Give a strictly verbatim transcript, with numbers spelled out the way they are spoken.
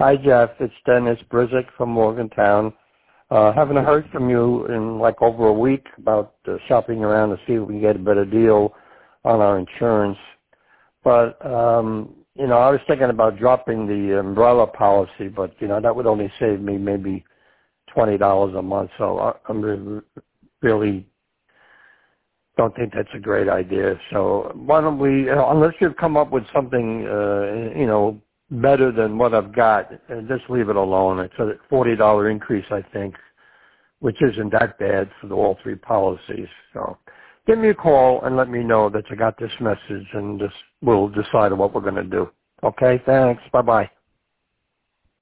Hi, Jeff. It's Dennis Brizik from Morgantown. Uh, haven't heard from you in like over a week about uh, shopping around to see if we can get a better deal on our insurance. But, um, you know, I was thinking about dropping the umbrella policy, but, you know, that would only save me maybe twenty dollars a month. So I, I'm re- really don't think that's a great idea. So why don't we, uh, unless you've come up with something, uh, you know, better than what I've got, uh, just leave it alone. It's a forty dollars increase, I think, which isn't that bad for the, all three policies. So give me a call and let me know that you got this message, and just we'll decide what we're going to do. Okay, thanks. Bye-bye.